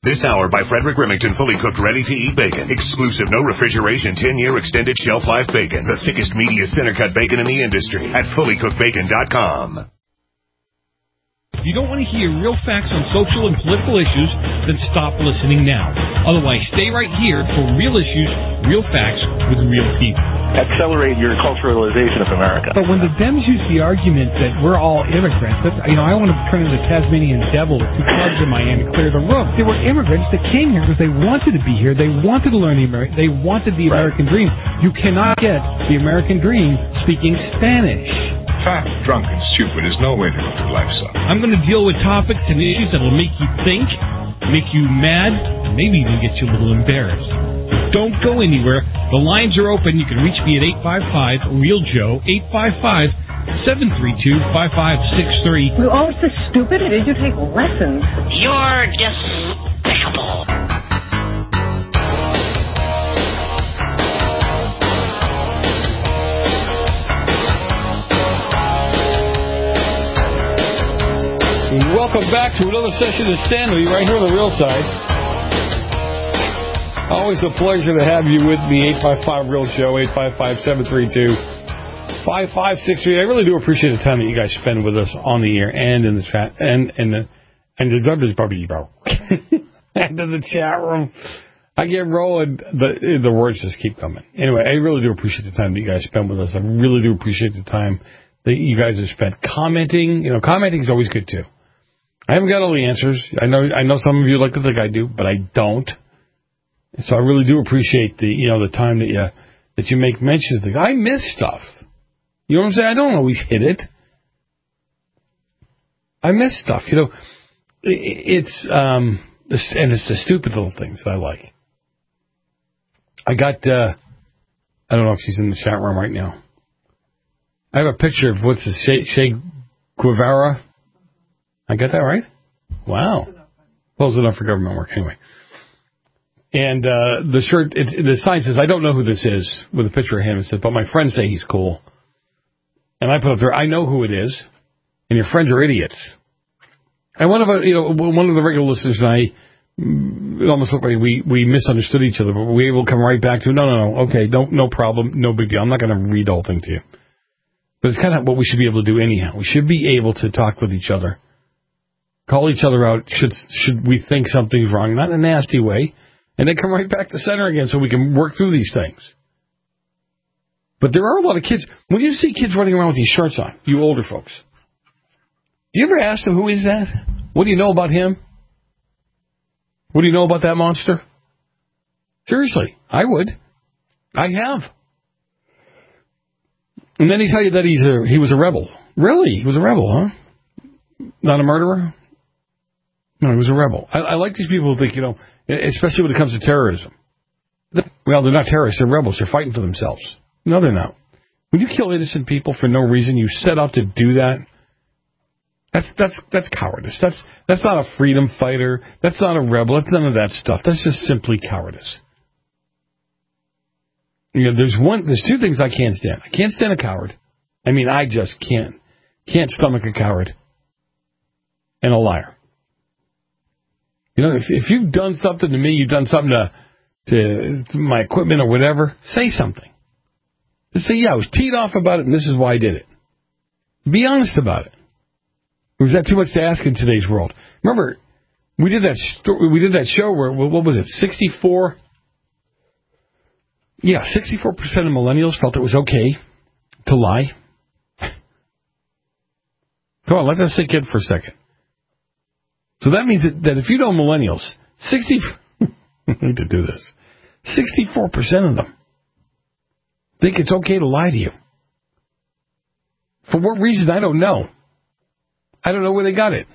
This hour by Frederick Remington, fully cooked, ready-to-eat bacon. Exclusive, no refrigeration, 10-year extended shelf life bacon. The thickest, meatiest center-cut bacon in the industry at fullycookedbacon.com. If you don't want to hear real facts on social and political issues, then stop listening now. Otherwise, stay right here for real issues, real facts with real people. Accelerate your culturalization of America. But when the Dems use the argument that we're all immigrants, that, I want to turn into the Tasmanian devil with 2 clubs in my hand to clear the room. They were immigrants that came here because they wanted to be here. They wanted to learn they wanted the American dream. You cannot get the American dream speaking Spanish. Fat, drunk, and stupid is no way to go through life, son. I'm going to deal with topics and issues that will make you think, make you mad, and maybe even get you a little embarrassed. Don't go anywhere. The lines are open. You can reach me at 855-REAL-JOE, 855-732-5563. You're always so stupid. Did you take lessons? You're despicable. Welcome back to another session of Stanley right here on the Real Side. Always a pleasure to have you with me. 855-REAL-JOE, 855-732-5563. I really do appreciate the time that you guys spend with us on the air and in the chat and the WWBro and in the chat room. I get rolling, the words just keep coming. Anyway, I really do appreciate the time that you guys spend with us. I really do appreciate the time that you guys have spent commenting. Commenting is always good too. I haven't got all the answers. I know some of you like to think I do, but I don't. So I really do appreciate the time that you make mention of things. I miss stuff. You know what I'm saying? I don't always hit it. I miss stuff. It's the stupid little things that I like. I got I don't know if she's in the chat room right now. I have a picture of what's this, Che Guevara. I got that right? Wow. Close enough for government work. Anyway. And the shirt, the sign says, I don't know who this is, with a picture of him. It says, but my friends say he's cool. And I put up there, I know who it is, and your friends are idiots. And one of the regular listeners and I, it almost looked like we misunderstood each other, but we will come right back to, no, okay, no problem, no big deal. I'm not going to read the whole thing to you. But it's kind of what we should be able to do anyhow. We should be able to talk with each other. Call each other out should we think something's wrong, not in a nasty way, and then come right back to center again so we can work through these things. But there are a lot of kids. When you see kids running around with these shirts on, you older folks, do you ever ask them, who is that? What do you know about him? What do you know about that monster? Seriously, I would. I have. And then he tell you that he was a rebel. Really? He was a rebel, huh? Not a murderer? No, he was a rebel. I like these people who think, especially when it comes to terrorism. Well, they're not terrorists, they're rebels. They're fighting for themselves. No, they're not. When you kill innocent people for no reason, you set out to do that, that's cowardice. That's not a freedom fighter. That's not a rebel. That's none of that stuff. That's just simply cowardice. There's 2 things I can't stand. I can't stand a coward. I mean, I just can't stomach a coward and a liar. If you've done something to me, you've done something to my equipment or whatever, say something. Just say, yeah, I was teed off about it, and this is why I did it. Be honest about it. Or is that too much to ask in today's world? Remember, we did that show where, what was it, 64 of millennials felt it was okay to lie. Come on, let that sink in for a second. So that means that if you know millennials, I need to do this. 64% of them think it's okay to lie to you. For what reason, I don't know. I don't know where they got it.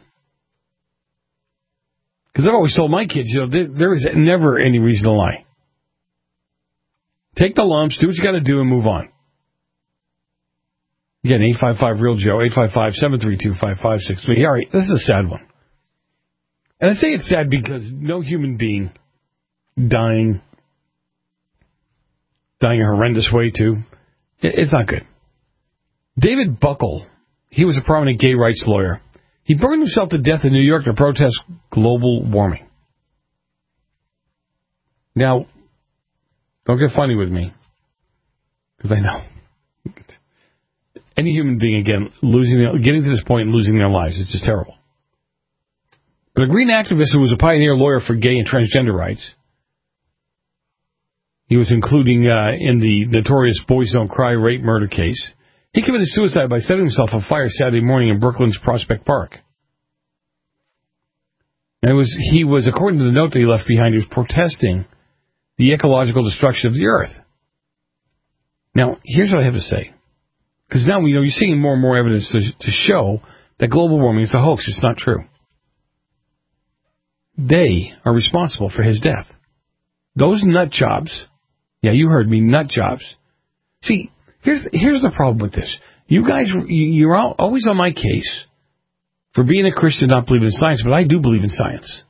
Because I've always told my kids, there is never any reason to lie. Take the lumps, do what you got to do, and move on. Again, 855-REAL-JOE, 855-732-5563. All right, this is a sad one. And I say it's sad because no human being dying a horrendous way, too. It's not good. David Buckle, he was a prominent gay rights lawyer. He burned himself to death in New York to protest global warming. Now, don't get funny with me, because I know. Any human being, again, getting to this point and losing their lives, it's just terrible. But a green activist who was a pioneer lawyer for gay and transgender rights, he was including in the notorious Boys Don't Cry rape murder case, he committed suicide by setting himself on fire Saturday morning in Brooklyn's Prospect Park. And he was, according to the note that he left behind, he was protesting the ecological destruction of the earth. Now, here's what I have to say. Because now, you're seeing more and more evidence to show that global warming is a hoax. It's not true. They are responsible for his death. Those nut jobs, yeah, you heard me, nut jobs. See, here's the problem with this. You guys, you're always on my case for being a Christian, not believing in science, but I do believe in science.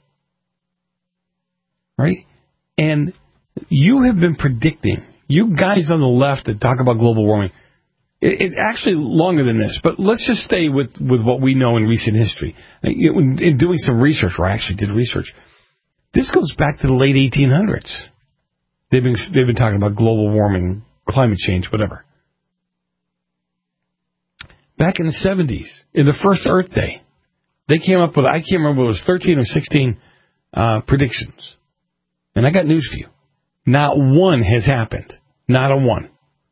Right? And you have been predicting, you guys on the left that talk about global warming, it's actually longer than this, but let's just stay with what we know in recent history. In doing some research, or I actually did research, this goes back to the late 1800s. They've been talking about global warming, climate change, whatever. Back in the 70s, in the first Earth Day, they came up with, I can't remember, it was 13 or 16 predictions. And I got news for you. Not one has happened. Not a one.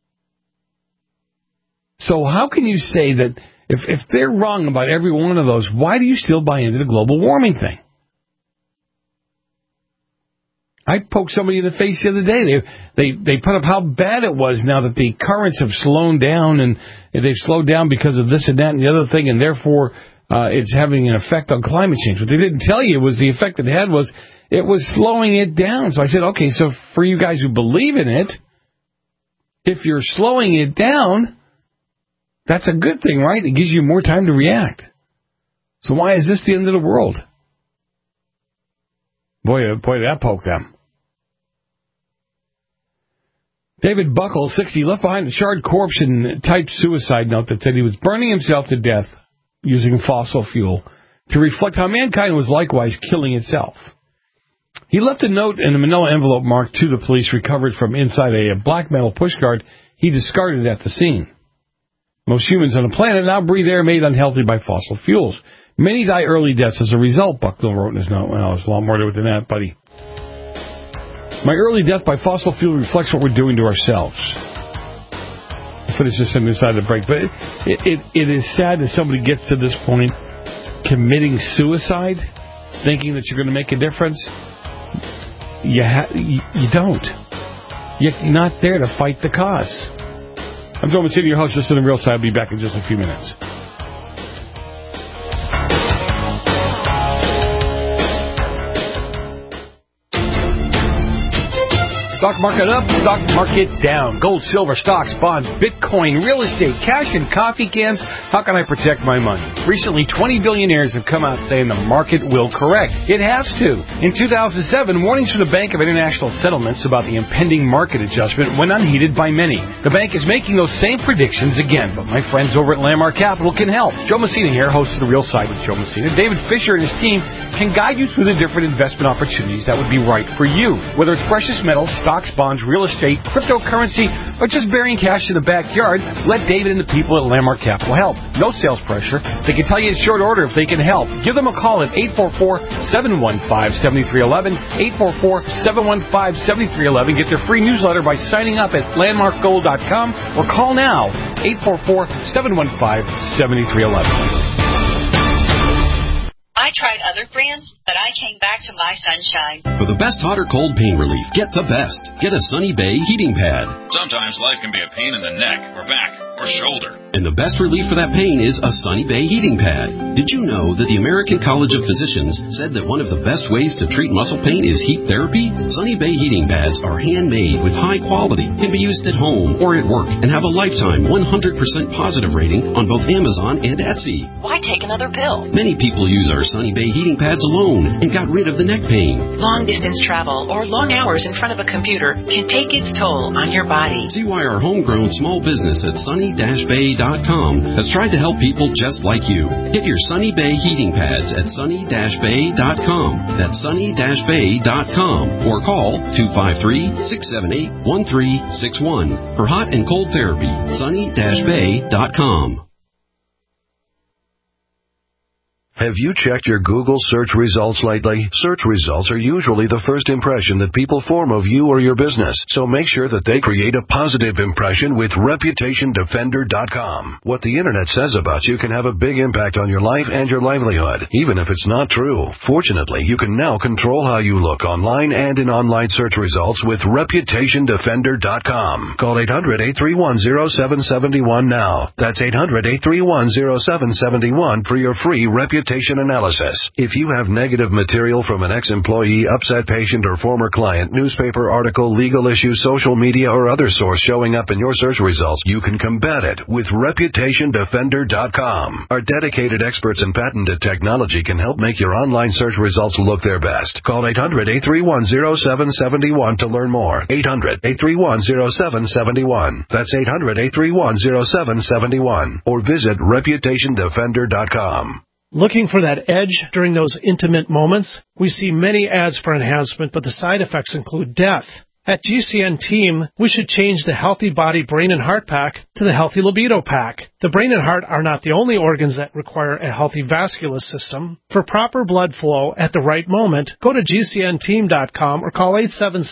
So how can you say that if they're wrong about every one of those, why do you still buy into the global warming thing? I poked somebody in the face the other day. They put up how bad it was now that the currents have slowed down, and they've slowed down because of this and that and the other thing, and therefore it's having an effect on climate change. What they didn't tell you was the effect it had was it was slowing it down. So I said, okay, so for you guys who believe in it, if you're slowing it down, that's a good thing, right? It gives you more time to react. So why is this the end of the world? Boy, that poked them. David Buckle, 60, left behind a charred corpse and typed suicide note that said he was burning himself to death using fossil fuel to reflect how mankind was likewise killing itself. He left a note in a manila envelope marked to the police recovered from inside a black metal pushcart he discarded at the scene. Most humans on the planet now breathe air made unhealthy by fossil fuels. Many die early deaths as a result, Bucknell wrote in his note. Well, there's a lot more to it than that, buddy. My early death by fossil fuel reflects what we're doing to ourselves. I'll finish this inside the break. But it is sad that somebody gets to this point committing suicide, thinking that you're going to make a difference. You don't. You're not there to fight the cause. I'm Joe Mancini, your host. Listen to The Real Side. I'll be back in just a few minutes. Stock market up, stock market down. Gold, silver, stocks, bonds, Bitcoin, real estate, cash, and coffee cans. How can I protect my money? Recently, 20 billionaires have come out saying the market will correct. It has to. In 2007, warnings from the Bank of International Settlements about the impending market adjustment went unheeded by many. The bank is making those same predictions again, but my friends over at Landmark Capital can help. Joe Messina here, host of The Real Side with Joe Messina. David Fisher and his team can guide you through the different investment opportunities that would be right for you. Whether it's precious metals, stocks, bonds, real estate, cryptocurrency, or just burying cash in the backyard, let David and the people at Landmark Capital help. No sales pressure. They can tell you in short order if they can help. Give them a call at 844-715-7311, 844-715-7311. Get their free newsletter by signing up at landmarkgold.com or call now, 844-715-7311. I tried other brands, but I came back to My Sunshine. For the best hot or cold pain relief, get the best. Get a Sunny Bay heating pad. Sometimes life can be a pain in the neck or back or shoulder. And the best relief for that pain is a Sunny Bay heating pad. Did you know that the American College of Physicians said that one of the best ways to treat muscle pain is heat therapy? Sunny Bay heating pads are handmade with high quality, can be used at home or at work, and have a lifetime 100% positive rating on both Amazon and Etsy. Why take another pill? Many people use our Sunny Bay heating pads alone and got rid of the neck pain. Long distance travel or long hours in front of a computer can take its toll on your body. See why our homegrown small business at Sunny Sunny-Bay.com has tried to help people just like you. Get your Sunny Bay heating pads at Sunny-Bay.com. That's Sunny-Bay.com. Or call 253-678-1361 for hot and cold therapy. Sunny-Bay.com. Have you checked your Google search results lately? Search results are usually the first impression that people form of you or your business, so make sure that they create a positive impression with ReputationDefender.com. What the Internet says about you can have a big impact on your life and your livelihood, even if it's not true. Fortunately, you can now control how you look online and in online search results with ReputationDefender.com. Call 800-831-0771 now. That's 800-831-0771 for your free reputation analysis. If you have negative material from an ex-employee, upset patient, or former client, newspaper article, legal issue, social media, or other source showing up in your search results, you can combat it with ReputationDefender.com. Our dedicated experts in patented technology can help make your online search results look their best. Call 800-831-0771 to learn more. 800-831-0771. That's 800-831-0771. Or visit ReputationDefender.com. Looking for that edge during those intimate moments? We see many ads for enhancement, but the side effects include death. At GCN Team, we should change the Healthy Body, Brain, and Heart Pack to the Healthy Libido Pack. The brain and heart are not the only organs that require a healthy vascular system. For proper blood flow at the right moment, go to GCNteam.com or call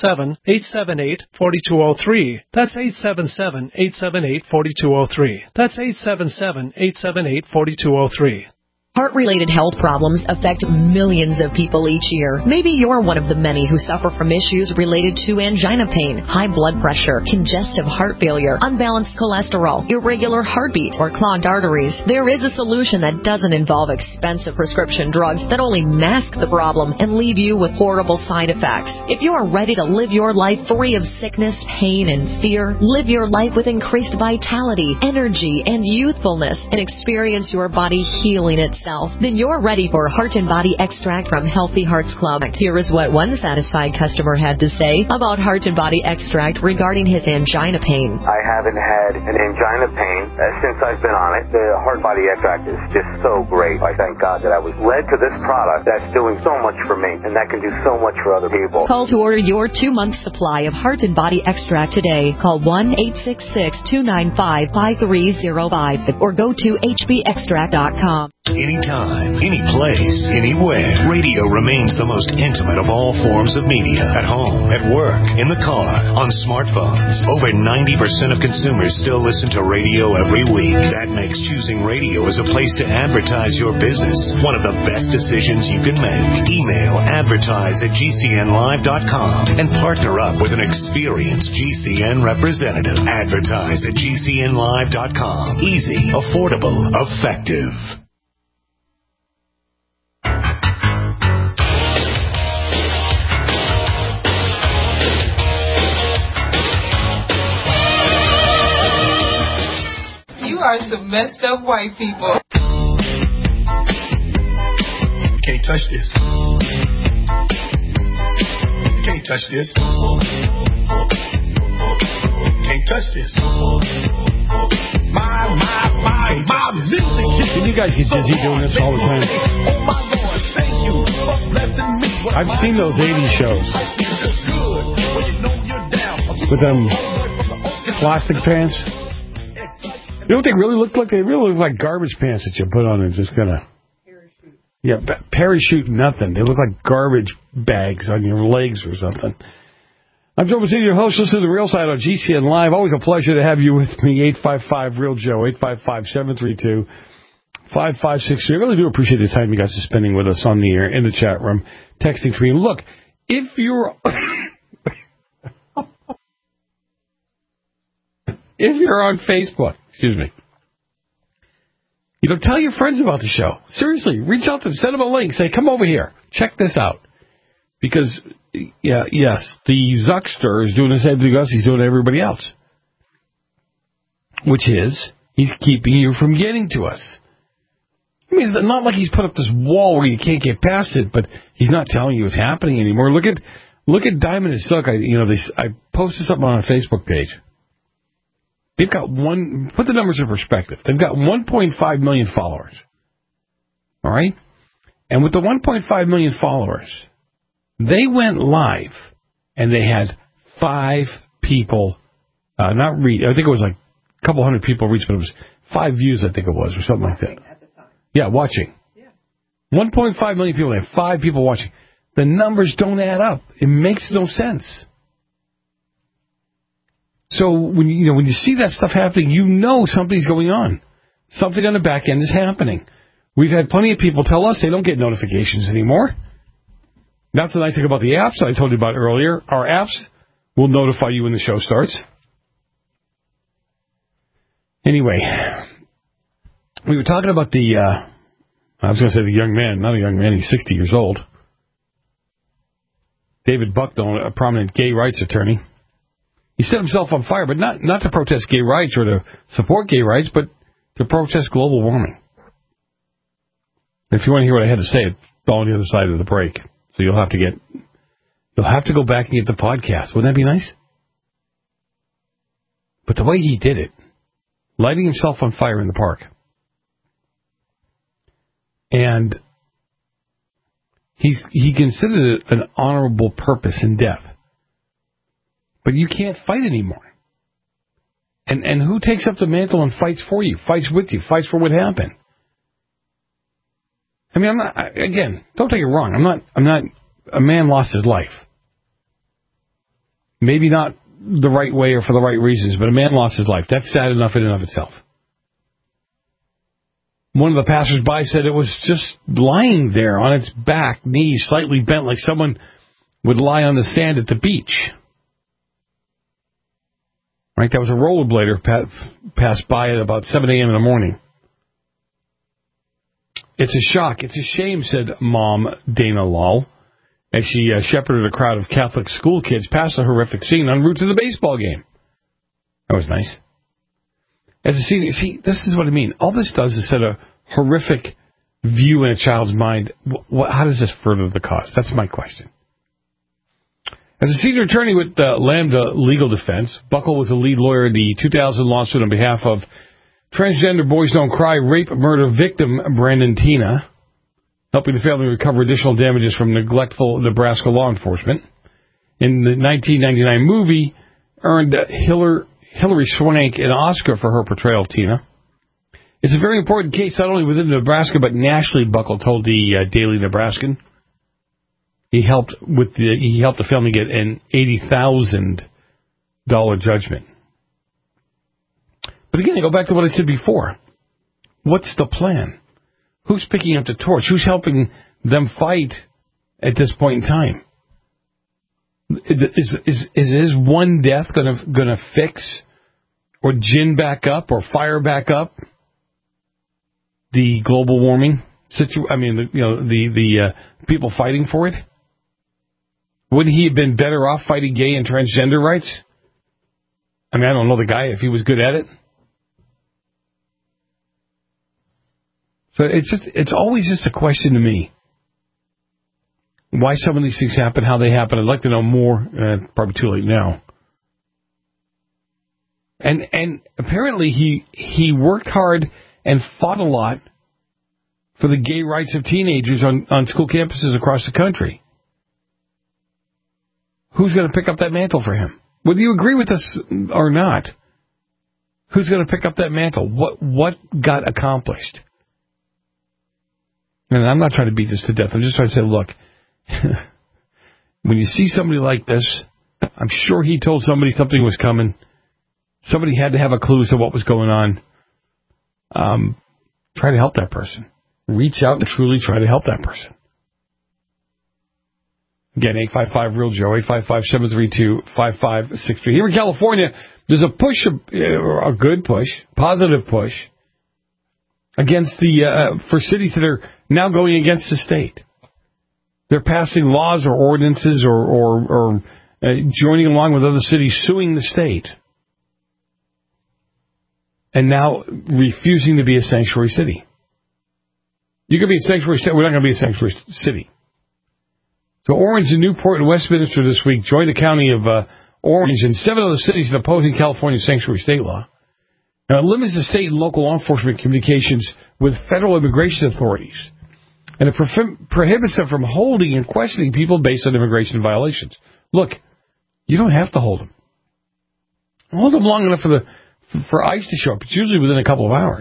877-878-4203. That's 877-878-4203. That's 877-878-4203. Heart-related health problems affect millions of people each year. Maybe you're one of the many who suffer from issues related to angina pain, high blood pressure, congestive heart failure, unbalanced cholesterol, irregular heartbeat, or clogged arteries. There is a solution that doesn't involve expensive prescription drugs that only mask the problem and leave you with horrible side effects. If you are ready to live your life free of sickness, pain, and fear, live your life with increased vitality, energy, and youthfulness, and experience your body healing itself, then you're ready for Heart and Body Extract from Healthy Hearts Club. Here is what one satisfied customer had to say about Heart and Body Extract regarding his angina pain. I haven't had an angina pain since I've been on it. The Heart Body Extract is just so great. I thank God that I was led to this product that's doing so much for me, and that can do so much for other people. Call to order your 2-month supply of Heart and Body Extract today. Call 1-866-295-5305 or go to hbextract.com. Anytime, any place, anywhere. Radio remains the most intimate of all forms of media. At home, at work, in the car, on smartphones. Over 90% of consumers still listen to radio every week. That makes choosing radio as a place to advertise your business one of the best decisions you can make. Email advertise@gcnlive.com and partner up with an experienced GCN representative. Advertise@gcnlive.com. Easy, affordable, effective. You are some messed up white people. You can't touch this. You can't touch this. You can't touch this. My music. And you guys get dizzy doing this all the time. I've seen those 80s shows with them plastic pants. You know what they really look like? They really look like garbage pants that you put on and just kind of... Yeah, parachute nothing. They look like garbage bags on your legs or something. I'm Joe Mazzini, your host. Listen to The Real Side on GCN Live. Always a pleasure to have you with me. 855-REAL-JOE, 855-732-5563. I really do appreciate the time you guys are spending with us on the air, in the chat room, texting for me. Look, if you're... if you're on Facebook... Excuse me. You know, tell your friends about the show. Seriously, reach out to them. Send them a link. Say, come over here. Check this out. Because, yes, the Zuckster is doing the same thing to us he's doing to everybody else. Which is, he's keeping you from getting to us. I mean, it's not like he's put up this wall where you can't get past it, but he's not telling you what's happening anymore. Look at Diamond and Silk. I posted something on our Facebook page. They've got put the numbers in perspective. They've got 1.5 million followers. All right? And with the 1.5 million followers, they went live and they had 5 people, I think it was like a couple hundred people reached, but it was 5 views, I think it was, or something like that. At the time. Yeah, watching. Yeah. 1.5 million people, they have 5 people watching. The numbers don't add up. It makes no sense. So when you see that stuff happening, you know something's going on. Something on the back end is happening. We've had plenty of people tell us they don't get notifications anymore. That's the nice thing about the apps I told you about earlier. Our apps will notify you when the show starts. Anyway, we were talking about the young man, not a young man, he's 60 years old. David Bucknell, a prominent gay rights attorney. He set himself on fire, but not to protest gay rights or to support gay rights, but to protest global warming. If you want to hear what I had to say, it's on the other side of the break. So you'll have to go back and get the podcast. Wouldn't that be nice? But the way he did it, lighting himself on fire in the park, and he considered it an honorable purpose in death. But you can't fight anymore. And who takes up the mantle and fights for you, fights with you, fights for what happened? I mean, again, don't take it wrong. I'm not, a man lost his life. Maybe not the right way or for the right reasons, but a man lost his life. That's sad enough in and of itself. One of the passersby said it was just lying there on its back, knees slightly bent, like someone would lie on the sand at the beach. Right, that was a rollerblader passed by at about 7 a.m. in the morning. It's a shock. It's a shame, said Mom Dana Lal, as she shepherded a crowd of Catholic school kids past a horrific scene en route to the baseball game. That was nice. As a senior, see, this is what I mean. All this does is set a horrific view in a child's mind. How does this further the cause? That's my question. As a senior attorney with Lambda Legal Defense, Buckle was the lead lawyer in the 2000 lawsuit on behalf of transgender Boys Don't Cry rape murder victim Brandon Teena, helping the family recover additional damages from neglectful Nebraska law enforcement. In the 1999 movie, earned Hilary Swank an Oscar for her portrayal of Teena. It's a very important case not only within Nebraska but nationally, Buckle told the Daily Nebraskan. He helped the family get an $80,000 judgment. But again, I go back to what I said before. What's the plan? Who's picking up the torch? Who's helping them fight at this point in time? Is one death gonna fix or gin back up or fire back up the global warming situation? I mean, the people fighting for it. Wouldn't he have been better off fighting gay and transgender rights? I mean, I don't know the guy if he was good at it. So it's always just a question to me. Why some of these things happen, how they happen. I'd like to know more. Probably too late now. And apparently he worked hard and fought a lot for the gay rights of teenagers on school campuses across the country. Who's going to pick up that mantle for him? Whether you agree with this or not, who's going to pick up that mantle? What got accomplished? And I'm not trying to beat this to death. I'm just trying to say, look, when you see somebody like this, I'm sure he told somebody something was coming. Somebody had to have a clue as to what was going on. Try to help that person. Reach out and truly try to help that person. Again, 855-REAL-JOE, 855-732-5563. Here in California, there's a push, a good push, positive push, against for cities that are now going against the state. They're passing laws or ordinances or joining along with other cities suing the state. And now refusing to be a sanctuary city. You can be a sanctuary state. We're not going to be a sanctuary city. So Orange and Newport and Westminster this week joined the county of Orange and 7 other cities in opposing California's sanctuary state law. Now, it limits the state and local law enforcement communications with federal immigration authorities. And it prohibits them from holding and questioning people based on immigration violations. Look, you don't have to hold them. Hold them long enough for ICE to show up. It's usually within a couple of hours.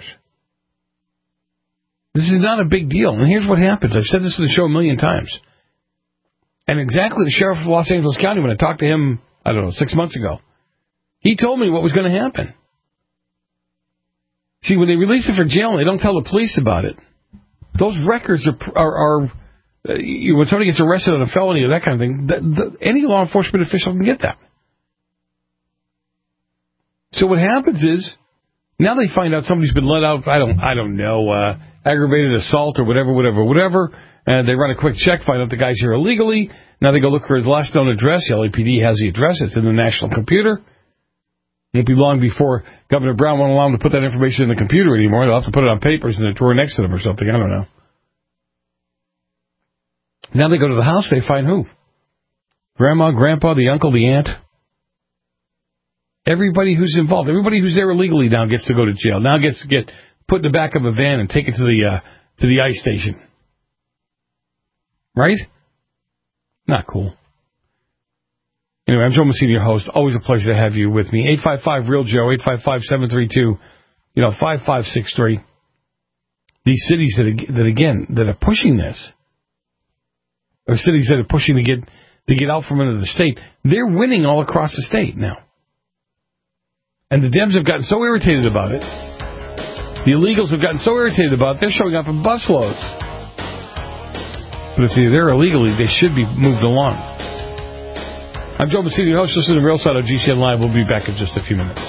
This is not a big deal. And here's what happens. I've said this in the show a million times. And exactly the sheriff of Los Angeles County, when I talked to him, 6 months ago, he told me what was going to happen. See, when they release it for jail and they don't tell the police about it, those records are when somebody gets arrested on a felony or that kind of thing, any law enforcement official can get that. So what happens is, now they find out somebody's been let out, I don't know, aggravated assault or whatever, and they run a quick check, find out the guy's here illegally. Now they go look for his last known address. The LAPD has the address. It's in the national computer. It won't be long before Governor Brown won't allow them to put that information in the computer anymore. They'll have to put it on papers in the drawer next to them or something. I don't know. Now they go to the house. They find who? Grandma, Grandpa, the uncle, the aunt. Everybody who's involved, everybody who's there illegally now gets to go to jail. Now gets to get put in the back of a van and taken to the ICE station. Right? Not cool. Anyway, I'm Joe Messina, your host. Always a pleasure to have you with me. 855-REAL-JOE, 855-732-5563. These cities that are pushing this, or cities that are pushing to get out from under the state, they're winning all across the state now. And the Dems have gotten so irritated about it. The illegals have gotten so irritated about it, they're showing up in busloads. But if they're there illegally, they should be moved along. I'm Joe Messina, your host. This is The Real Side of GCN Live. We'll be back in just a few minutes.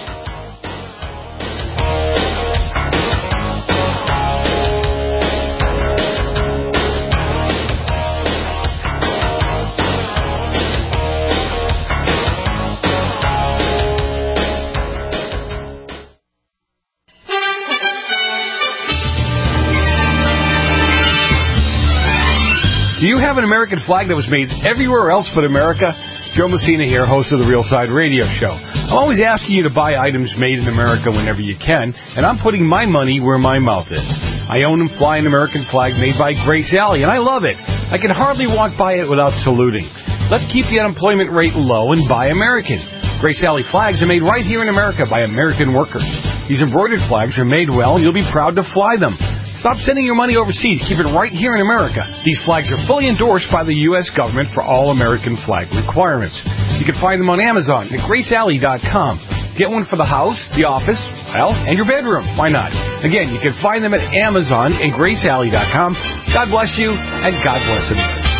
Do you have an American flag that was made everywhere else but America? Joe Messina here, host of the Real Side Radio Show. I'm always asking you to buy items made in America whenever you can, and I'm putting my money where my mouth is. I own and fly an American flag made by Grace Alley, and I love it. I can hardly walk by it without saluting. Let's keep the unemployment rate low and buy American. Grace Alley flags are made right here in America by American workers. These embroidered flags are made well, and you'll be proud to fly them. Stop sending your money overseas. Keep it right here in America. These flags are fully endorsed by the U.S. government for all American flag requirements. You can find them on Amazon at GraceAlley.com. Get one for the house, the office, and your bedroom. Why not? Again, you can find them at Amazon and GraceAlley.com. God bless you, and God bless America.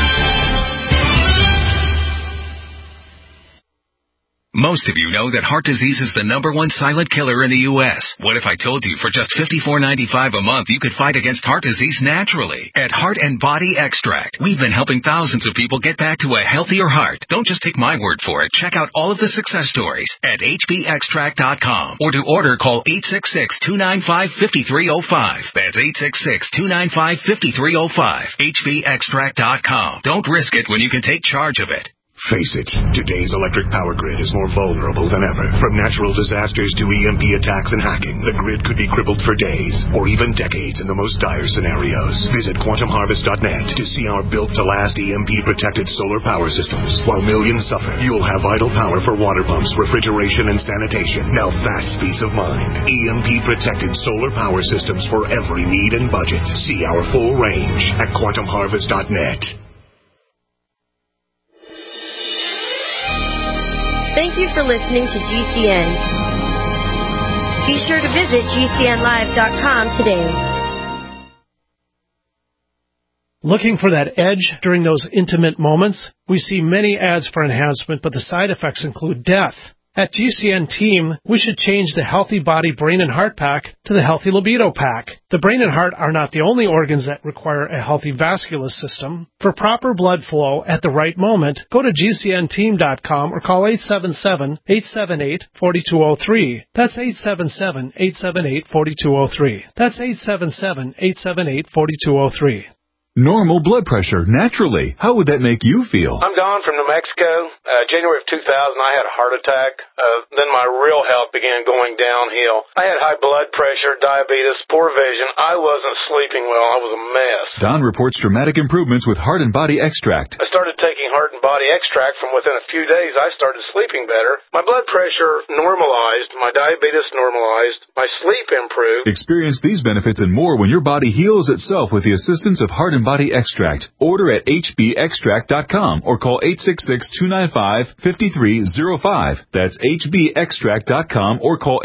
Most of you know that heart disease is the #1 silent killer in the U.S. What if I told you for just $54.95 a month you could fight against heart disease naturally? At Heart and Body Extract, we've been helping thousands of people get back to a healthier heart. Don't just take my word for it. Check out all of the success stories at hbextract.com. Or to order, call 866-295-5305. That's 866-295-5305. hbextract.com. Don't risk it when you can take charge of it. Face it, today's electric power grid is more vulnerable than ever. From natural disasters to EMP attacks and hacking, the grid could be crippled for days or even decades in the most dire scenarios. Visit quantumharvest.net to see our built-to-last EMP-protected solar power systems. While millions suffer, you'll have vital power for water pumps, refrigeration, and sanitation. Now that's peace of mind. EMP-protected solar power systems for every need and budget. See our full range at quantumharvest.net. Thank you for listening to GCN. Be sure to visit GCNlive.com today. Looking for that edge during those intimate moments? We see many ads for enhancement, but the side effects include death. At GCN Team, we should change the Healthy Body, Brain, and Heart Pack to the Healthy Libido Pack. The brain and heart are not the only organs that require a healthy vascular system. For proper blood flow at the right moment, go to GCNteam.com or call 877-878-4203. That's 877-878-4203. That's 877-878-4203. normal blood pressure naturally. How would that make you feel? I'm Don from New Mexico. January of 2000, I had a heart attack. Then my real health began going downhill. I had high blood pressure, diabetes, poor vision. I wasn't sleeping well. I was a mess. Don reports dramatic improvements with Heart and Body Extract. I started taking Heart and Body Extract. From within a few days, I started sleeping better. My blood pressure normalized. My diabetes normalized. My sleep improved. Experience these benefits and more when your body heals itself with the assistance of Heart and Body Extract. Order at hbextract.com or call 866-295-5305. That's hbextract.com or call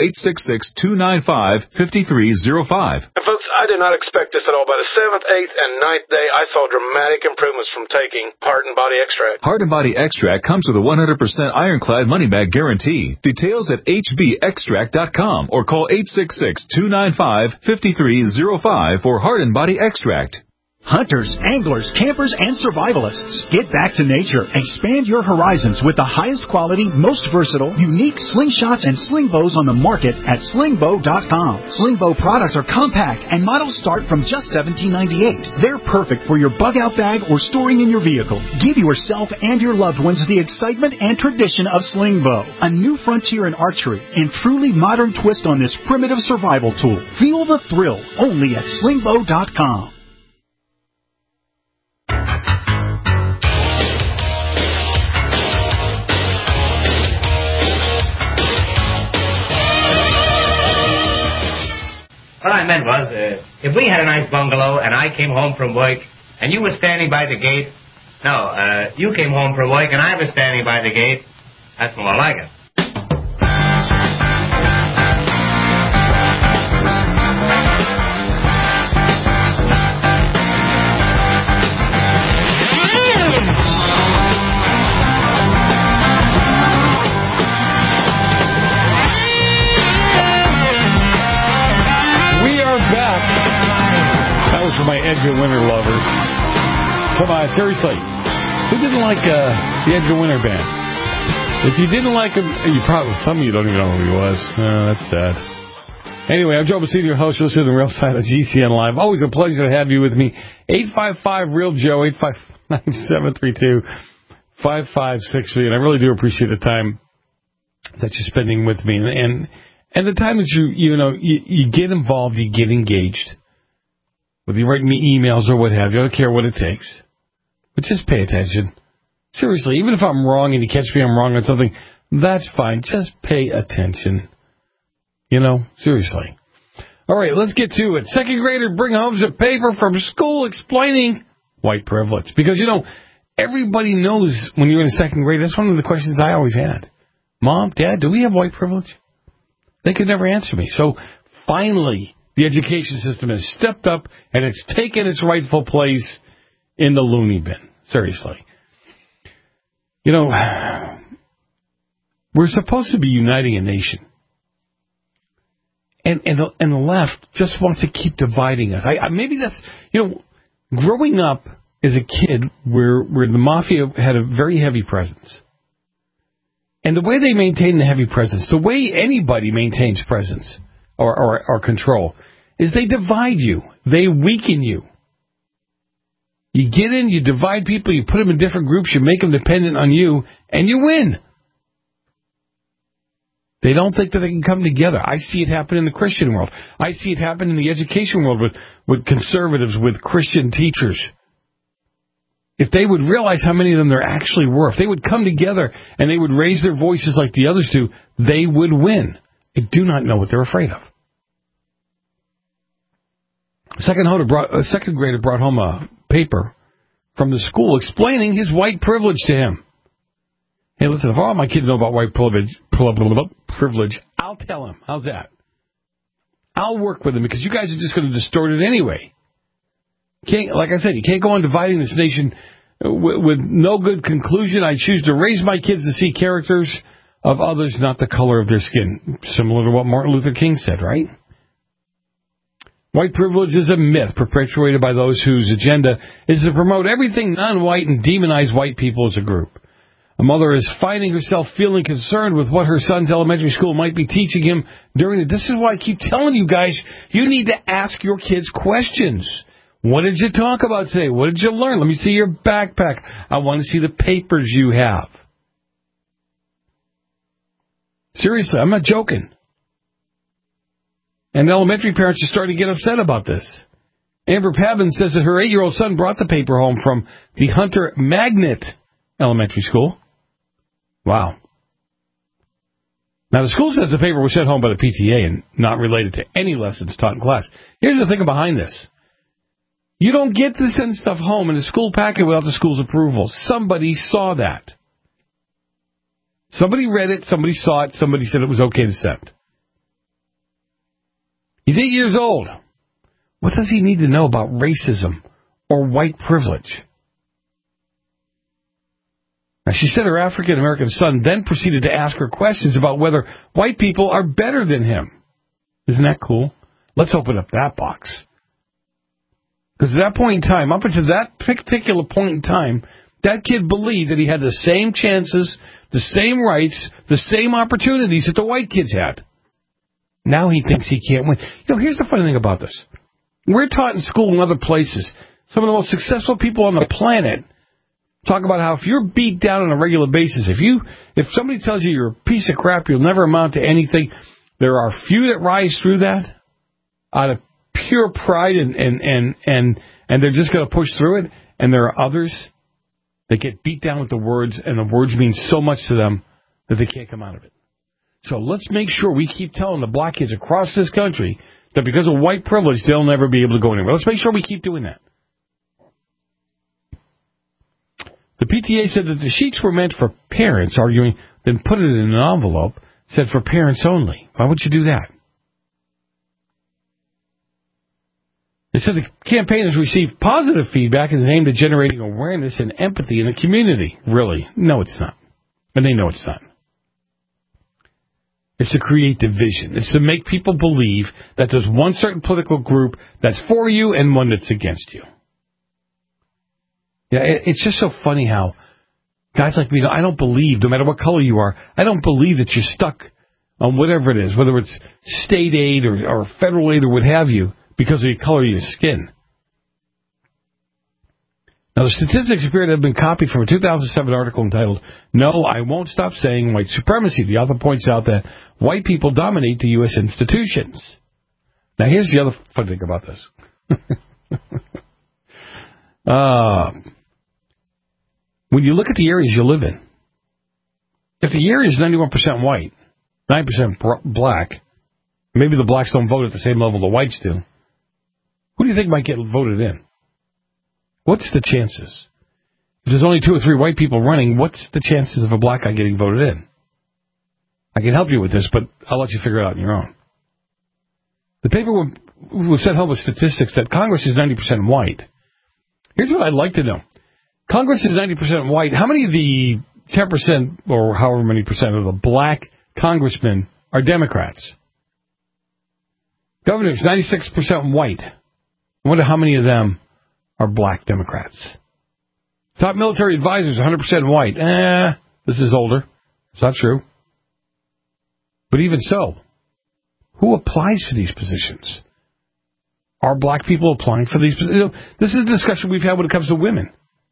866-295-5305. And folks, I did not expect this at all. By the 7th, 8th, and 9th day, I saw dramatic improvements from taking Heart and Body Extract. Heart and Body Extract comes with a 100% ironclad money-back guarantee. Details at hbextract.com or call 866-295-5305 for Heart and Body Extract. Hunters, anglers, campers, and survivalists. Get back to nature. Expand your horizons with the highest quality, most versatile, unique slingshots and sling bows on the market at slingbow.com. Slingbow products are compact and models start from just $17.98. They're perfect for your bug-out bag or storing in your vehicle. Give yourself and your loved ones the excitement and tradition of Slingbow, a new frontier in archery and truly modern twist on this primitive survival tool. Feel the thrill only at slingbow.com. What I meant was, if we had a nice bungalow and I came home from work and you were standing by the gate, you came home from work and I was standing by the gate, that's more like it. For my Edgar Winter lovers. Come on, seriously. Who didn't like the Edgar Winter Band? If you didn't like him, some of you don't even know who he was. That's sad. Anyway, I'm Joe Bacino, your host. You're listening to The Real Side of GCN Live. Always a pleasure to have you with me. 855-REAL-JOE, 855-732-5563. And I really do appreciate the time that you're spending with me. And the time that you get involved, you get engaged. Whether you write me emails or what have you, I don't care what it takes. But just pay attention. Seriously, even if I'm wrong and you catch me I'm wrong on something, that's fine. Just pay attention. Seriously. All right, let's get to it. Second grader bring home a paper from school explaining white privilege. Because, everybody knows when you're in second grade, that's one of the questions I always had. Mom, Dad, do we have white privilege? They could never answer me. So, finally, the education system has stepped up, and it's taken its rightful place in the loony bin. Seriously. We're supposed to be uniting a nation. And the left just wants to keep dividing us. Maybe that's, growing up as a kid where the mafia had a very heavy presence. And the way they maintain the heavy presence, the way anybody maintains presence, or control, is they divide you. They weaken you. You get in, you divide people, you put them in different groups, you make them dependent on you, and you win. They don't think that they can come together. I see it happen in the Christian world. I see it happen in the education world with conservatives, with Christian teachers. If they would realize how many of them there actually were, if they would come together and they would raise their voices like the others do, they would win. They do not know what they're afraid of. A second grader brought home a paper from the school explaining his white privilege to him. Hey, listen, if all my kids know about white privilege, I'll tell them. How's that? I'll work with them because you guys are just going to distort it anyway. Like I said, you can't go on dividing this nation with no good conclusion. I choose to raise my kids to see characters of others, not the color of their skin. Similar to what Martin Luther King said, right? White privilege is a myth perpetuated by those whose agenda is to promote everything non-white and demonize white people as a group. A mother is finding herself feeling concerned with what her son's elementary school might be teaching him during it. This is why I keep telling you guys, you need to ask your kids questions. What did you talk about today? What did you learn? Let me see your backpack. I want to see the papers you have. Seriously, I'm not joking. And elementary parents are starting to get upset about this. Amber Pavin says that her 8-year-old son brought the paper home from the Hunter Magnet Elementary School. Wow. Now, the school says the paper was sent home by the PTA and not related to any lessons taught in class. Here's the thing behind this. You don't get to send stuff home in a school packet without the school's approval. Somebody saw that. Somebody read it, somebody saw it, somebody said it was okay to send. He's 8 years old. What does he need to know about racism or white privilege? Now, she said her African-American son then proceeded to ask her questions about whether white people are better than him. Isn't that cool? Let's open up that box. Because at that point in time, up until that particular point in time, that kid believed that he had the same chances, the same rights, the same opportunities that the white kids had. Now he thinks he can't win. You know, here's the funny thing about this. We're taught in school and other places, some of the most successful people on the planet talk about how if you're beat down on a regular basis, if somebody tells you you're a piece of crap, you'll never amount to anything, there are few that rise through that out of pure pride and they're just going to push through it, and there are others that get beat down with the words, and the words mean so much to them that they can't come out of it. So let's make sure we keep telling the black kids across this country that because of white privilege, they'll never be able to go anywhere. Let's make sure we keep doing that. The PTA said that the sheets were meant for parents, arguing, then put it in an envelope, said for parents only. Why would you do that? They said the campaign has received positive feedback and is aimed at generating awareness and empathy in the community. Really? No, it's not. And they know it's not. It's to create division. It's to make people believe that there's one certain political group that's for you and one that's against you. Yeah, it's just so funny how guys like me, I don't believe, no matter what color you are, I don't believe that you're stuck on whatever it is, whether it's state aid or federal aid or what have you, because of the color of your skin. Now, the statistics appear to have been copied from a 2007 article entitled, "No, I Won't Stop Saying White Supremacy." The author points out that white people dominate the U.S. institutions. Now, here's the other fun thing about this. When you look at the areas you live in, if the area is 91% white, 9% black, maybe the blacks don't vote at the same level the whites do, who do you think might get voted in? What's the chances? If there's only 2 or 3 white people running, what's the chances of a black guy getting voted in? I can help you with this, but I'll let you figure it out on your own. The paper was sent home with statistics that Congress is 90% white. Here's what I'd like to know. Congress is 90% white. How many of the 10% or however many percent of the black congressmen are Democrats? Governors, 96% white. I wonder how many of them are black Democrats. Top military advisors, 100% white. This is older. It's not true. But even so, who applies for these positions? Are black people applying for these positions? You know, this is a discussion we've had when it comes to women.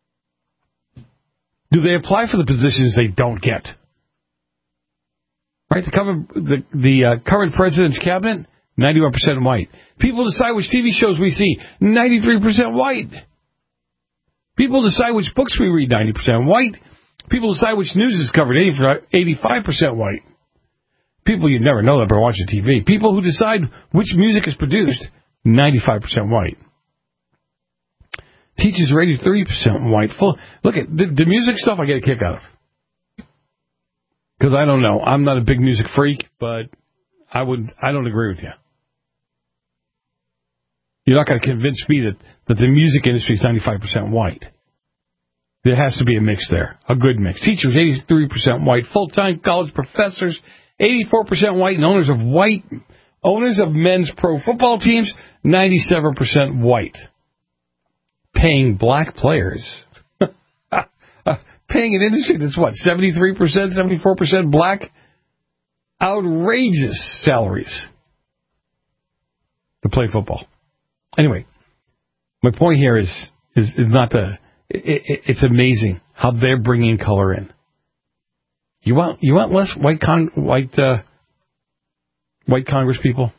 Do they apply for the positions they don't get? Right? The current president's cabinet, 91% white. People decide which TV shows we see, 93% white. People decide which books we read, 90% white. People decide which news is covered, 85% white. People you never know that by watching TV. People who decide which music is produced, 95% white. Teachers are 83% white. Look at the music stuff I get a kick out of. Because I don't know. I'm not a big music freak, but I don't agree with you. You're not going to convince me that the music industry is 95% white. There has to be a mix there, a good mix. Teachers, 83% white. Full-time college professors, 84% white. And owners of men's pro football teams, 97% white. Paying black players. Paying an industry that's what, 73%, 74% black? Outrageous salaries to play football. Anyway, My point here is not the. It's amazing how they're bringing color in. You want less white Congress people?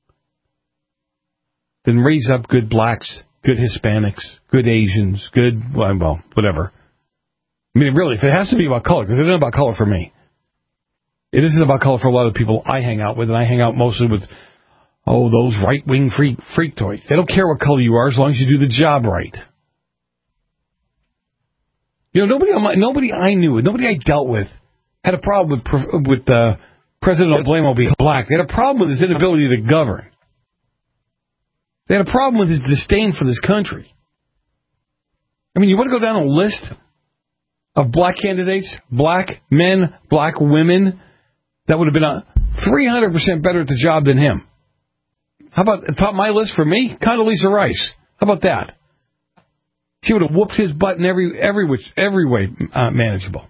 Then raise up good blacks, good Hispanics, good Asians, good whatever. I mean, really, if it has to be about color, because it isn't about color for me. It isn't about color for a lot of people I hang out with, and I hang out mostly with those right-wing freaktoids. They don't care what color you are as long as you do the job right. You know, nobody I knew, nobody I dealt with, had a problem with President Obama being black. They had a problem with his inability to govern. They had a problem with his disdain for this country. I mean, you want to go down a list of black candidates, black men, black women, that would have been 300% better at the job than him. How about top of my list for me? Condoleezza Rice. How about that? She would have whooped his butt in every way manageable.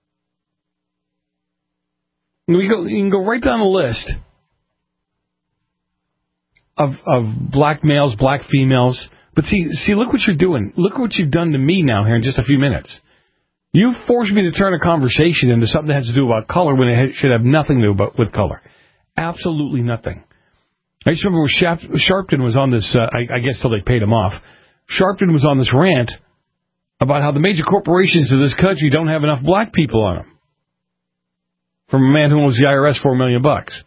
You can go right down the list of black males, black females. But see, look what you're doing. Look what you've done to me now here in just a few minutes. You forced me to turn a conversation into something that has to do about color when it should have nothing to do with color. Absolutely nothing. I just remember when Sharpton was on this, I guess till they paid him off, Sharpton was on this rant about how the major corporations of this country don't have enough black people on them. From a man who owns the IRS $4 million.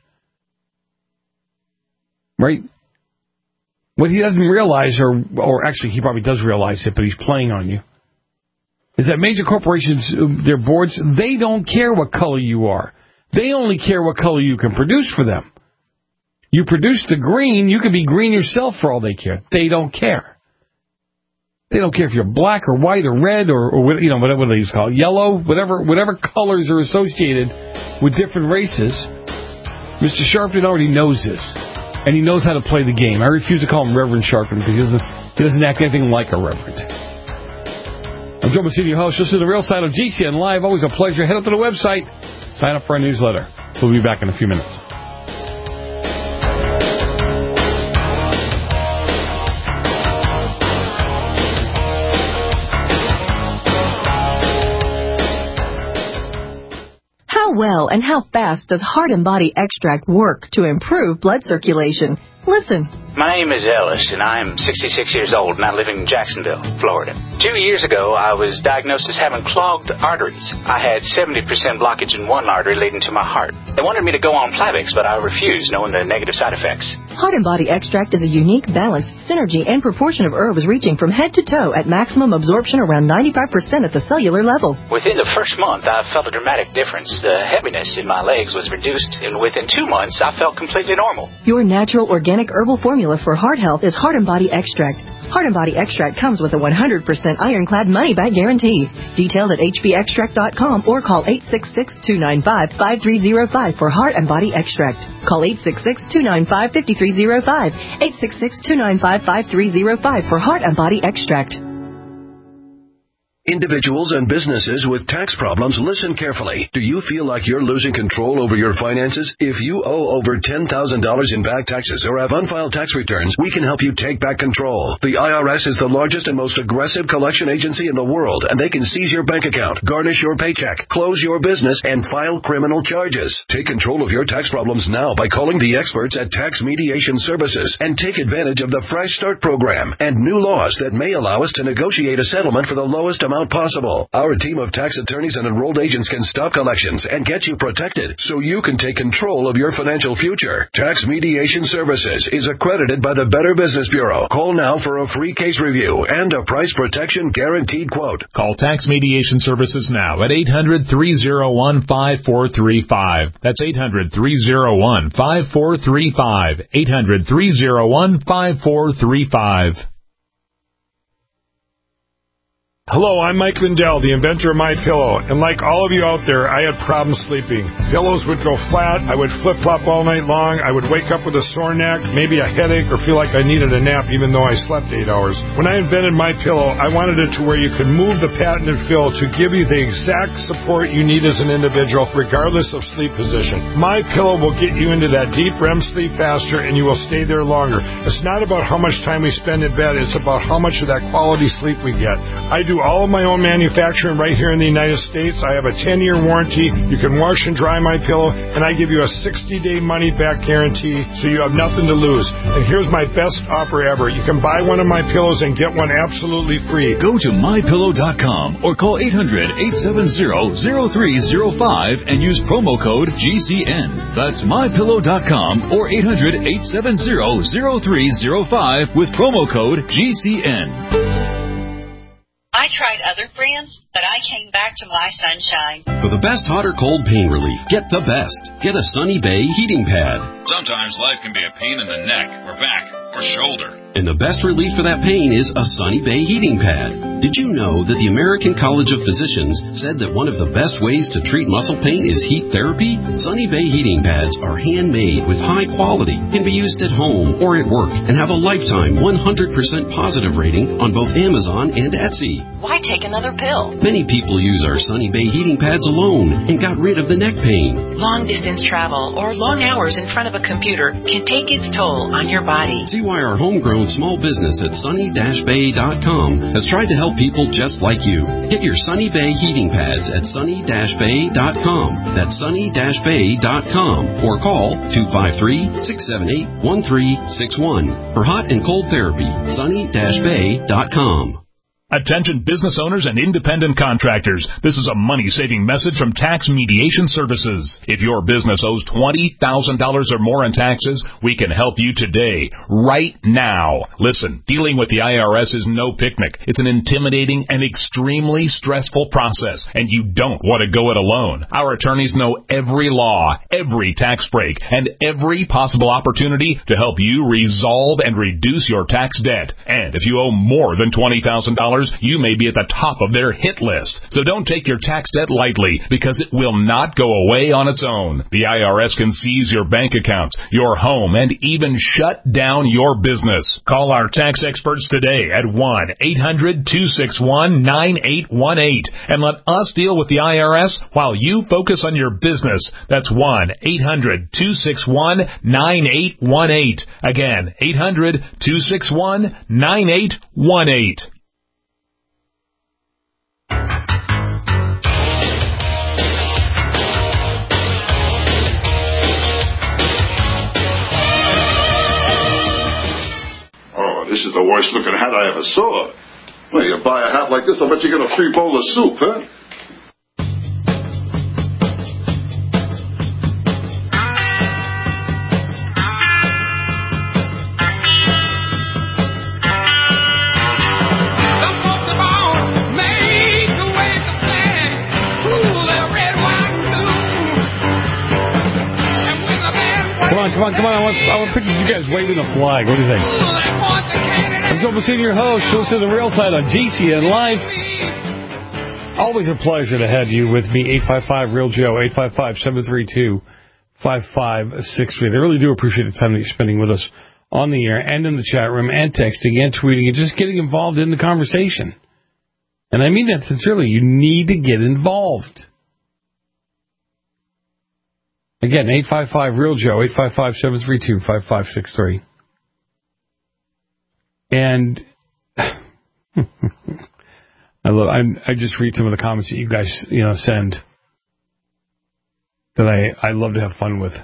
Right? What he doesn't realize, or actually he probably does realize it, but he's playing on you, is that major corporations, their boards, they don't care what color you are. They only care what color you can produce for them. You produce the green, you can be green yourself for all they care. They don't care. They don't care if you're black or white or red or whatever they call it, yellow, whatever colors are associated with different races. Mr. Sharpton already knows this, and he knows how to play the game. I refuse to call him Reverend Sharpton because he doesn't act anything like a reverend. I'm Joe Massini, your host. Listen to the real side of GCN Live. Always a pleasure. Head up to the website. Sign up for our newsletter. We'll be back in a few minutes. How well and how fast does Heart and Body Extract work to improve blood circulation? Listen. My name is Ellis, and I'm 66 years old, and I live in Jacksonville, Florida. 2 years ago, I was diagnosed as having clogged arteries. I had 70% blockage in one artery leading to my heart. They wanted me to go on Plavix, but I refused, knowing the negative side effects. Heart and Body Extract is a unique balance, synergy, and proportion of herbs reaching from head to toe at maximum absorption around 95% at the cellular level. Within the first month, I felt a dramatic difference. The heaviness in my legs was reduced, and within 2 months, I felt completely normal. Your natural organic herbal formula for heart health is Heart and Body Extract. Heart and Body Extract comes with a 100% ironclad money-back guarantee. Detailed at hbextract.com or call 866-295-5305 for Heart and Body Extract. Call 866-295-5305. 866-295-5305 for Heart and Body Extract. Individuals and businesses with tax problems, listen carefully. Do you feel like you're losing control over your finances? If you owe over $10,000 in back taxes or have unfiled tax returns, we can help you take back control. The IRS is the largest and most aggressive collection agency in the world, and they can seize your bank account, garnish your paycheck, close your business, and file criminal charges. Take control of your tax problems now by calling the experts at Tax Mediation Services and take advantage of the Fresh Start program and new laws that may allow us to negotiate a settlement for the lowest amount possible. Our team of tax attorneys and enrolled agents can stop collections and get you protected so you can take control of your financial future. Tax Mediation Services is accredited by the Better Business Bureau. Call now for a free case review and a price protection guaranteed quote. Call Tax Mediation Services now at 800-301-5435. That's 800-301-5435. 800-301-5435. Hello, I'm Mike Lindell, the inventor of MyPillow, and like all of you out there, I had problems sleeping. Pillows would go flat, I would flip-flop all night long, I would wake up with a sore neck, maybe a headache, or feel like I needed a nap even though I slept 8 hours. When I invented MyPillow, I wanted it to where you could move the patented fill to give you the exact support you need as an individual, regardless of sleep position. MyPillow will get you into that deep REM sleep faster, and you will stay there longer. It's not about how much time we spend in bed, it's about how much of that quality sleep we get. I do all of my own manufacturing right here in the United States. I have a 10-year warranty. You can wash and dry MyPillow, and I give you a 60-day money-back guarantee, so you have nothing to lose. And here's my best offer ever. You can buy one of my pillows and get one absolutely free. Go to MyPillow.com or call 800-870-0305 and use promo code GCN. That's MyPillow.com or 800-870-0305 with promo code GCN. I tried other brands, but I came back to My Sunshine. For the best hot or cold pain relief, get the best. Get a Sunny Bay heating pad. Sometimes life can be a pain in the neck or back or shoulder. And the best relief for that pain is a Sunny Bay heating pad. Did you know that the American College of Physicians said that one of the best ways to treat muscle pain is heat therapy? Sunny Bay heating pads are handmade with high quality, can be used at home or at work, and have a lifetime 100% positive rating on both Amazon and Etsy. Why take another pill? Many people use our Sunny Bay heating pads alone and got rid of the neck pain. Long distance travel or long hours in front of a computer can take its toll on your body. See why our homegrown small business at sunny-bay.com has tried to help people just like you. Get your Sunny Bay heating pads at sunny-bay.com. That's sunny-bay.com or call 253-678-1361. For hot and cold therapy, sunny-bay.com. Attention business owners and independent contractors. This is a money-saving message from Tax Mediation Services. If your business owes $20,000 or more in taxes, we can help you today, right now. Listen, dealing with the IRS is no picnic. It's an intimidating and extremely stressful process, and you don't want to go it alone. Our attorneys know every law, every tax break, and every possible opportunity to help you resolve and reduce your tax debt. And if you owe more than $20,000, you may be at the top of their hit list. So don't take your tax debt lightly, because it will not go away on its own. The IRS can seize your bank accounts, your home, and even shut down your business. Call our tax experts today at 1-800-261-9818 and let us deal with the IRS while you focus on your business. That's 1-800-261-9818. Again, 800-261-9818. This is the worst looking hat I ever saw. Well, you buy a hat like this, I bet you get a free bowl of soup, huh? Come on. I want pictures of you guys waving the flag. What do you think? I'm Joe Messina, your host. Show us to the real side on GCN Live. Always a pleasure to have you with me. 855-REAL-JOE, 855-732-5563. I really do appreciate the time that you're spending with us on the air and in the chat room and texting and tweeting and just getting involved in the conversation. And I mean that sincerely. You need to get involved. Again, 855-REAL-JOE, 855-732-5563. And I just read some of the comments that you guys, send that I love to have fun with.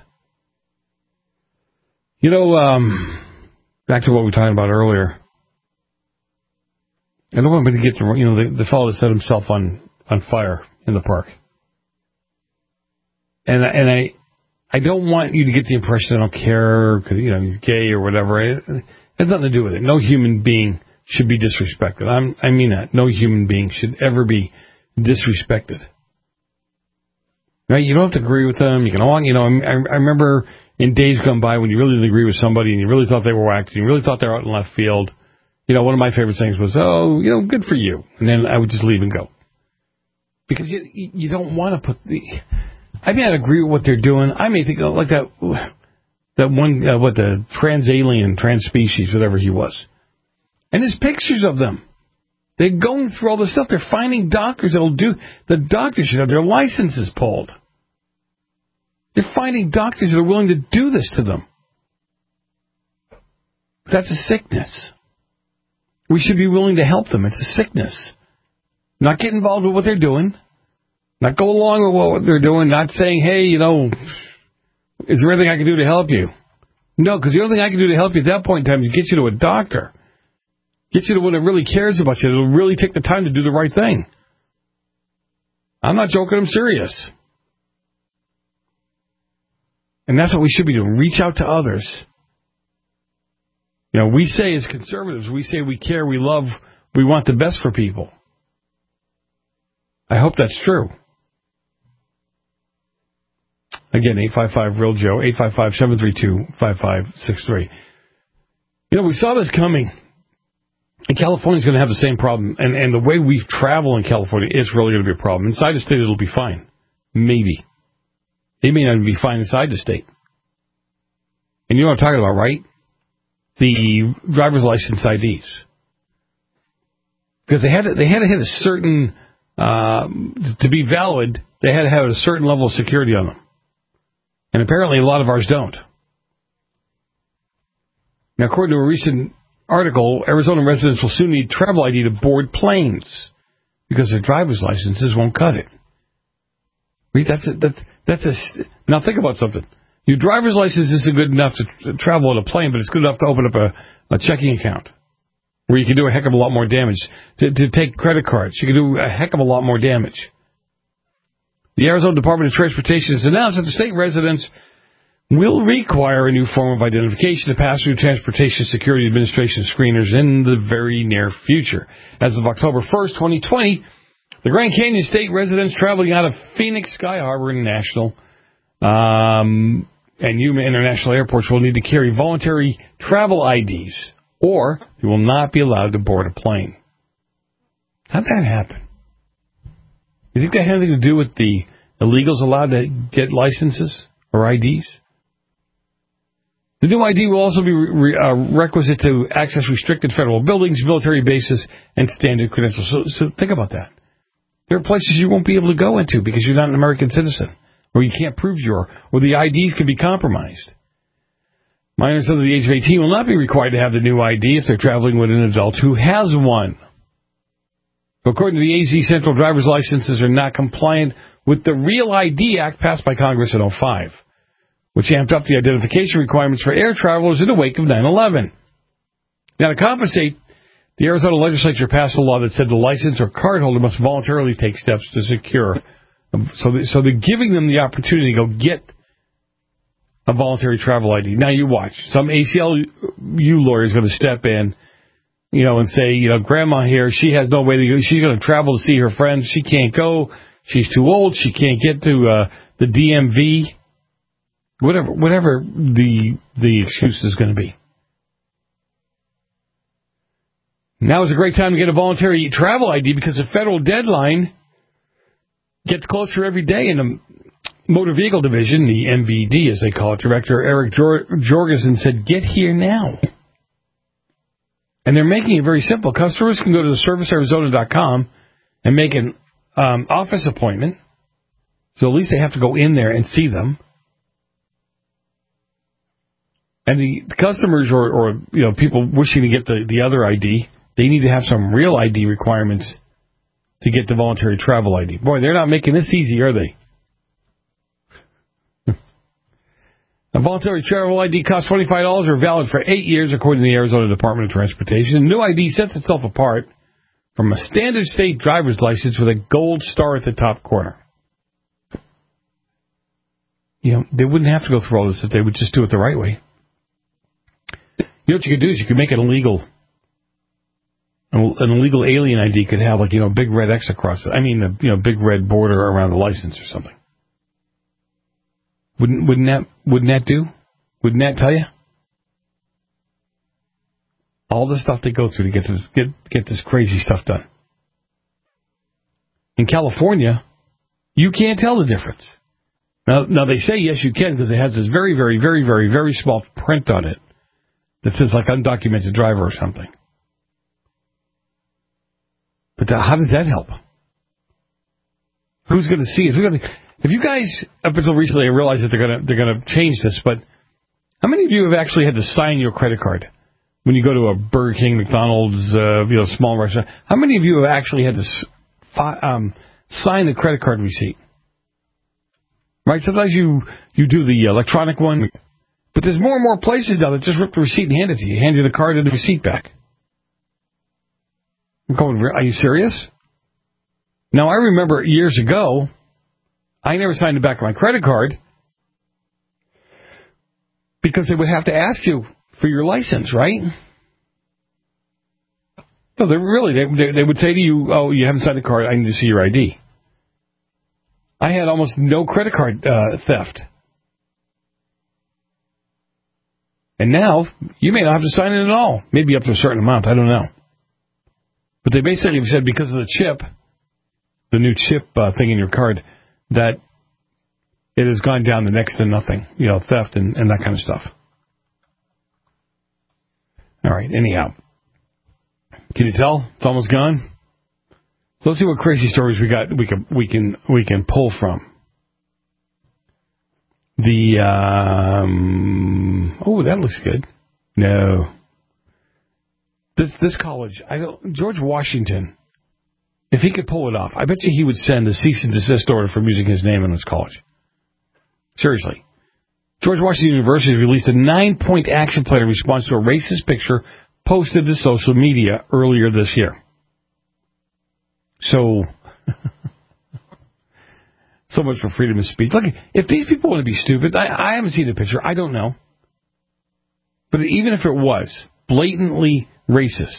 Back to what we were talking about earlier. I don't want to get to, the fellow that set himself on fire in the park. And I don't want you to get the impression I don't care because, he's gay or whatever. It has nothing to do with it. No human being should be disrespected. I mean that. No human being should ever be disrespected. Right? You don't have to agree with them. You can all, I remember in days gone by when you really didn't agree with somebody and you really thought they were whacked and you really thought they were out in left field One of my favorite things was, good for you. And then I would just leave and go. Because you don't want to put I may not agree with what they're doing. I may think like that one, the trans-alien, trans-species, whatever he was. And there's pictures of them. They're going through all this stuff. They're finding doctors that'll do, the doctors should have their licenses pulled. They're finding doctors that are willing to do this to them. That's a sickness. We should be willing to help them. It's a sickness. Not get involved with what they're doing. Not go along with what they're doing. Not saying, hey, is there anything I can do to help you? No, because the only thing I can do to help you at that point in time is get you to a doctor. Get you to one that really cares about you. It'll really take the time to do the right thing. I'm not joking. I'm serious. And that's what we should be doing. Reach out to others. We say as conservatives, we say we care, we love, we want the best for people. I hope that's true. Again, 855-REAL-JOE, 855-732-5563. We saw this coming. And California's going to have the same problem. And the way we travel in California, it's really going to be a problem. Inside the state, it'll be fine. Maybe. It may not be fine inside the state. And you know what I'm talking about, right? The driver's license IDs. Because they had to hit a certain, to be valid, they had to have a certain level of security on them. And apparently a lot of ours don't. Now, according to a recent article, Arizona residents will soon need travel ID to board planes because their driver's licenses won't cut it. Now think about something. Your driver's license isn't good enough to travel on a plane, but it's good enough to open up a checking account where you can do a heck of a lot more damage. To take credit cards, you can do a heck of a lot more damage. The Arizona Department of Transportation has announced that the state residents will require a new form of identification to pass through Transportation Security Administration screeners in the very near future. As of October 1st, 2020, the Grand Canyon State residents traveling out of Phoenix Sky Harbor International and Yuma International Airports will need to carry voluntary travel IDs, or they will not be allowed to board a plane. How'd that happen? You think that had anything to do with the illegals allowed to get licenses or IDs? The new ID will also be requisite to access restricted federal buildings, military bases, and standard credentials. So think about that. There are places you won't be able to go into because you're not an American citizen, or you can't prove you are, or the IDs can be compromised. Minors under the age of 18 will not be required to have the new ID if they're traveling with an adult who has one. According to the AZ, Central driver's licenses are not compliant with the Real ID Act passed by Congress in 2005, which amped up the identification requirements for air travelers in the wake of 9/11. Now, to compensate, the Arizona legislature passed a law that said the license or cardholder must voluntarily take steps to secure. So they're giving them the opportunity to go get a voluntary travel ID. Now, you watch. Some ACLU lawyer is going to step in, and say, Grandma here, she has no way to go. She's going to travel to see her friends. She can't go. She's too old. She can't get to the DMV. Whatever the excuse is going to be. Now is a great time to get a voluntary travel ID because the federal deadline gets closer every day. In the Motor Vehicle Division, the MVD as they call it, Director Eric Jorgensen said, get here now. And they're making it very simple. Customers can go to theservicearizona.com and make an office appointment. So at least they have to go in there and see them. And the customers or people wishing to get the other ID, they need to have some real ID requirements to get the voluntary travel ID. Boy, they're not making this easy, are they? A voluntary travel ID costs $25 or valid for 8 years, according to the Arizona Department of Transportation. The new ID sets itself apart from a standard state driver's license with a gold star at the top corner. They wouldn't have to go through all this if they would just do it the right way. What you could do is you could make it illegal. An illegal alien ID could have, a big red X across it. I mean, a big red border around the license or something. Wouldn't that do? Wouldn't that tell you? All the stuff they go through to get this crazy stuff done. In California, you can't tell the difference. Now they say yes, you can, because it has this very, very, very, very, very small print on it that says like undocumented driver or something. But how does that help? Who's going to see it? If you guys, up until recently, I realized that they're going to change this, but how many of you have actually had to sign your credit card when you go to a Burger King, McDonald's, small restaurant? How many of you have actually had to sign the credit card receipt? Right? Sometimes you do the electronic one, but there's more and more places now that just rip the receipt and hand it to you. Hand you the card and the receipt back. I'm going, are you serious? Now, I remember years ago, I never signed the back of my credit card because they would have to ask you for your license, right? No, they would say to you, oh, you haven't signed the card, I need to see your ID. I had almost no credit card theft. And now, you may not have to sign it at all. Maybe up to a certain amount, I don't know. But they basically have said because of the chip, the new chip thing in your card, that it has gone down to next to nothing, theft and that kind of stuff. All right, anyhow. Can you tell? It's almost gone. So let's see what crazy stories we got. We can pull from. That looks good. No. This college, George Washington, if he could pull it off, I bet you he would send a cease and desist order for using his name in this college. Seriously. George Washington University has released a 9-point action plan in response to a racist picture posted to social media earlier this year. So much for freedom of speech. Look, if these people want to be stupid, I haven't seen the picture. I don't know. But even if it was blatantly racist,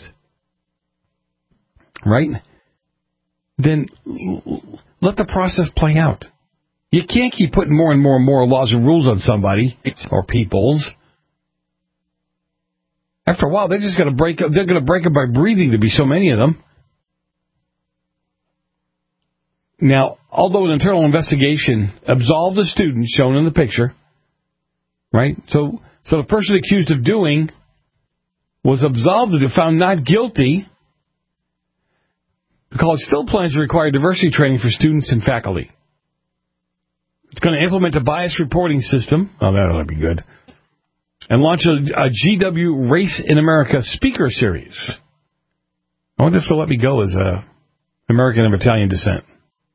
right? Then let the process play out. You can't keep putting more and more and more laws and rules on somebody or peoples. After a while, they're just going to break up. They're going to break up by breathing. To be so many of them. Now, although an internal investigation absolved the student shown in the picture, right? So the person accused of doing was absolved and found not guilty. The college still plans to require diversity training for students and faculty. It's going to implement a bias reporting system. Oh, that'll be good. And launch a GW Race in America speaker series. I wonder if they'll let me go as American of Italian descent.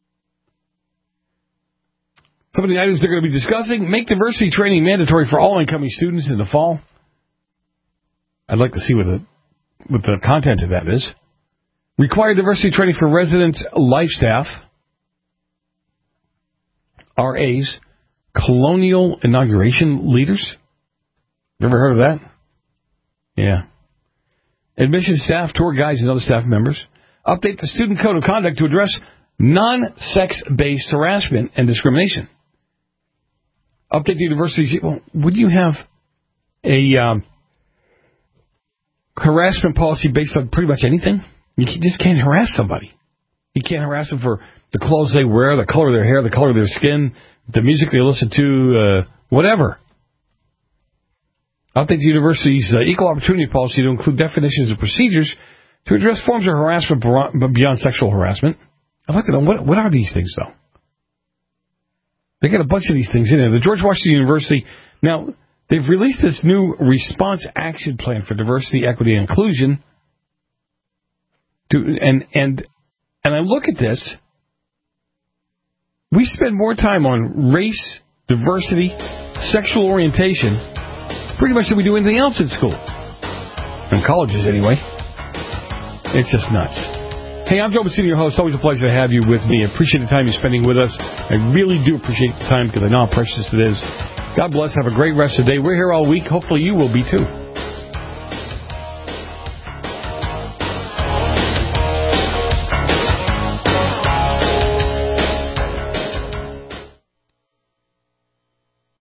Some of the items they're going to be discussing: make diversity training mandatory for all incoming students in the fall. I'd like to see what the content of that is. Require diversity training for residents, life staff, RAs, colonial inauguration leaders. You ever heard of that? Yeah. Admission staff, tour guides, and other staff members. Update the student code of conduct to address non-sex-based harassment and discrimination. Update the university's... Well, would you have a harassment policy based on pretty much anything? You just can't harass somebody. You can't harass them for the clothes they wear, the color of their hair, the color of their skin, the music they listen to, whatever. Update the university's equal opportunity policy to include definitions of procedures to address forms of harassment beyond sexual harassment. I'd like to know, what are these things, though? They got a bunch of these things in there. The George Washington University, now, they've released this new response action plan for diversity, equity, and inclusion. And I look at this. We spend more time on race, diversity, sexual orientation, pretty much than we do anything else in school. In colleges, anyway. It's just nuts. Hey, I'm Joe Messina, your host. Always a pleasure to have you with me. I appreciate the time you're spending with us. I really do appreciate the time because I know how precious it is. God bless. Have a great rest of the day. We're here all week. Hopefully you will be too.